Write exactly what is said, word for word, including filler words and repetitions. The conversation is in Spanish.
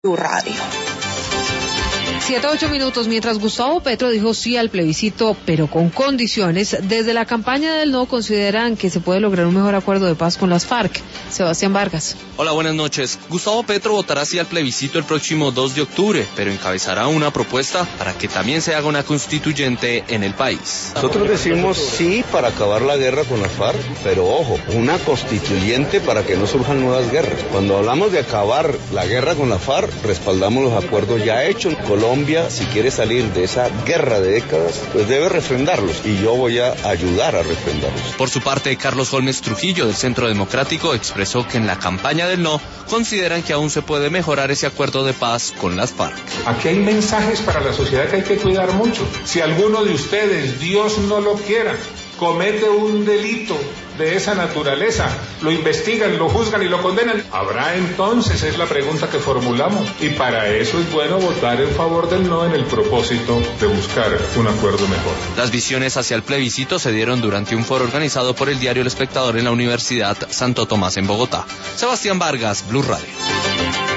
Blue Radio. Siete, ocho minutos. Mientras Gustavo Petro dijo sí al plebiscito, pero con condiciones, desde la campaña del no consideran que se puede lograr un mejor acuerdo de paz con las FARC. Sebastián Vargas. Hola, buenas noches. Gustavo Petro votará sí al plebiscito el próximo dos de octubre, pero encabezará una propuesta para que también se haga una constituyente en el país. Nosotros decimos sí para acabar la guerra con las FARC, pero ojo, una constituyente para que no surjan nuevas guerras. Cuando hablamos de acabar la guerra con las FARC, respaldamos los acuerdos ya hechos. Colombia, si quiere salir de esa guerra de décadas, pues debe refrendarlos, y yo voy a ayudar a refrendarlos. Por su parte, Carlos Holmes Trujillo, del Centro Democrático, expresó que en la campaña del no consideran que aún se puede mejorar ese acuerdo de paz con las FARC. Aquí hay mensajes para la sociedad que hay que cuidar mucho. Si alguno de ustedes, Dios no lo quiera, comete un delito de esa naturaleza, lo investigan, lo juzgan y lo condenan, ¿habrá entonces? Es la pregunta que formulamos. Y para eso es bueno votar en favor del no en el propósito de buscar un acuerdo mejor. Las visiones hacia el plebiscito se dieron durante un foro organizado por el diario El Espectador en la Universidad Santo Tomás en Bogotá. Sebastián Vargas, Blue Radio.